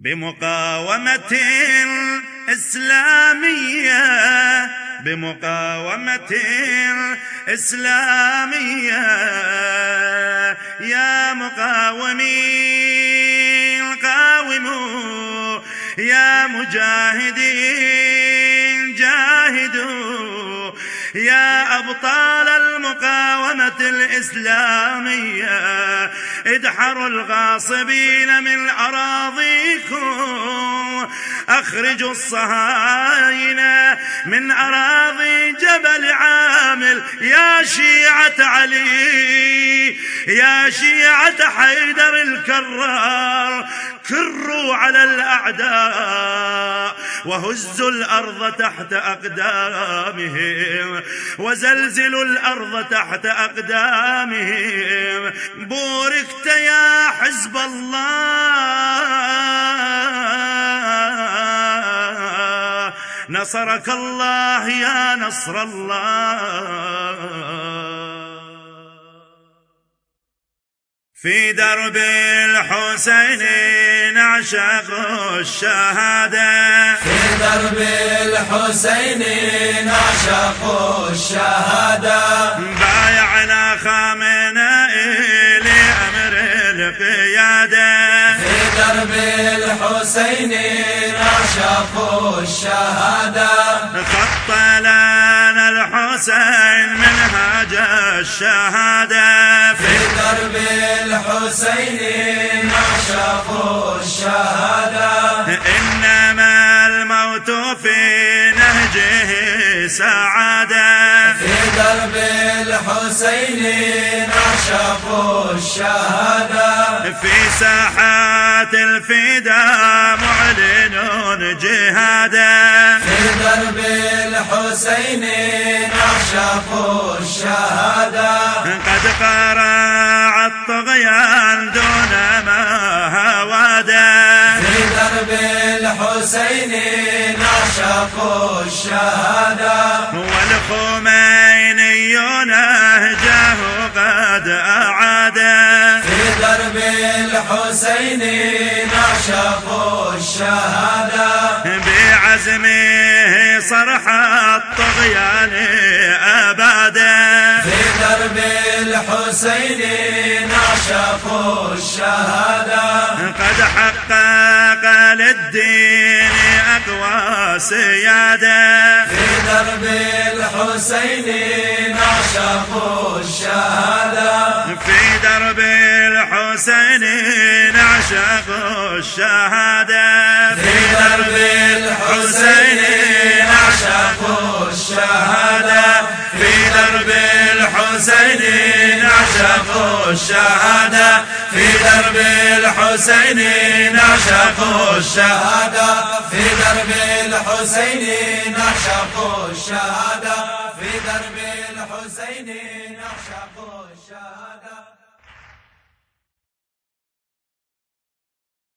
بمقاومة إسلامية، بمقاومة إسلامية. يا مقاومين قاوموا، يا مجاهدين جاهدوا، يا أبطال المقاومة الإسلامية، ادحروا الغاصبين من أراضيكم، أخرجوا الصهاينة من أراضي جبل عامل. يا شيعة علي، يا شيعة حيدر الكرار، كروا على الأعداء وهزوا الأرض تحت أقدامهم، وزلزلوا الأرض تحت أقدامهم. بوركت يا حزب الله، نصرك الله يا نصر الله. في درب الحسين نعشق الشهادة، في درب الحسين نعشق الشهادة. بايعنا خامنئي لأمر القيادة، في درب الحسين نعشق الشهادة. خط لنا الحسين منهاج الشهادة، في درب الحسين نعشق الشهادة. إنما الموت في نهجه سعادة، في درب الحسين نعشق الشهادة. في ساحات الفداء معلن جهادا، في درب الحسين نعشق الشهادة. قد قرع الطغيان دون ما هوادا، في درب الحسين نعشق الشهادة. والخميني نهجه قد أعادا، في درب الحسين نعشق الشهادة. بعزمه صرح الطغيان أبدا، في درب الحسين نعشق الشهادة. قد حقق للدين أقوى سيادة، في درب الحسين نعشق الشهادة. في درب الحسين نعشق الشهادة، في درب الحسين نعشق الشهادة. في درب الحسين نعشق الشهادة. في درب الحسين نعشق الشهادة. في درب الحسين نعشق الشهادة. في درب الحسين نعشق الشهادة.